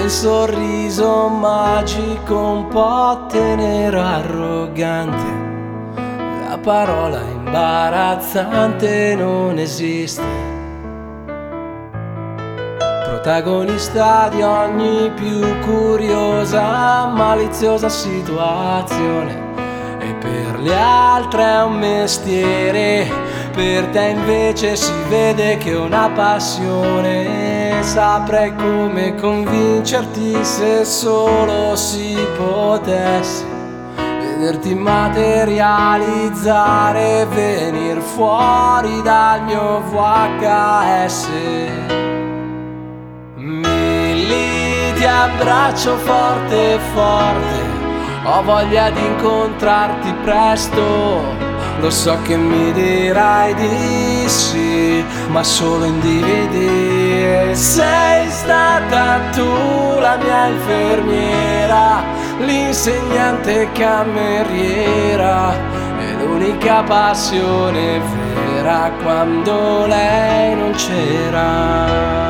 sorriso magico, un po' tenero, arrogante. La parola imbarazzante non esiste. Protagonista di ogni più curiosa, maliziosa situazione. E per le altre è un mestiere, per te invece si vede che è una passione. Saprei come convincerti se solo si potesse vederti materializzare, venir fuori dal mio VHS. Ti abbraccio forte forte, ho voglia di incontrarti presto. Lo so che mi dirai di sì, ma solo in DVD. Sei stata tu la mia infermiera, l'insegnante cameriera, e l'unica passione vera quando lei non c'era.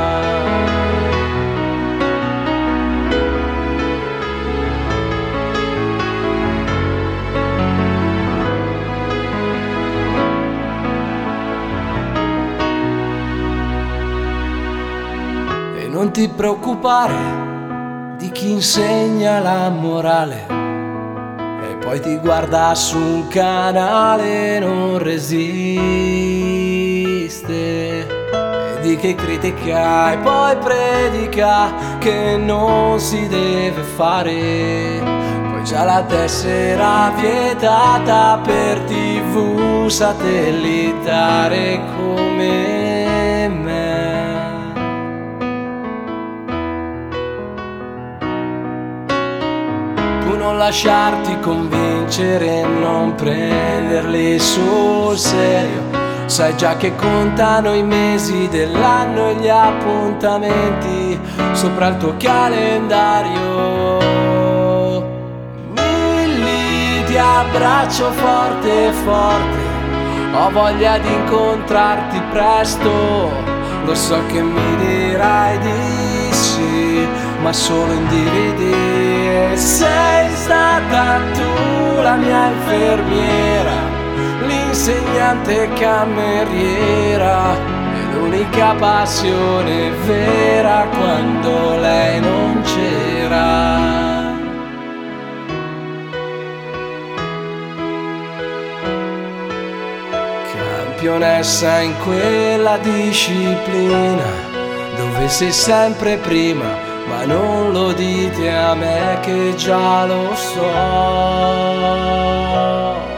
Non ti preoccupare di chi insegna la morale e poi ti guarda su un canale, non resiste, e di chi critica e poi predica che non si deve fare. Poi già la tessera vietata per TV satellitare come me. Non lasciarti convincere, non prenderli sul serio. Sai già che contano i mesi dell'anno e gli appuntamenti sopra il tuo calendario. Lì ti abbraccio forte forte, ho voglia di incontrarti presto. Lo so che mi dirai di sì, ma solo in DVD. Sei stata tu la mia infermiera, l'insegnante cameriera, e l'unica passione vera quando lei non c'era. Campionessa in quella disciplina dove sei sempre prima, ma non lo dite a me che già lo so.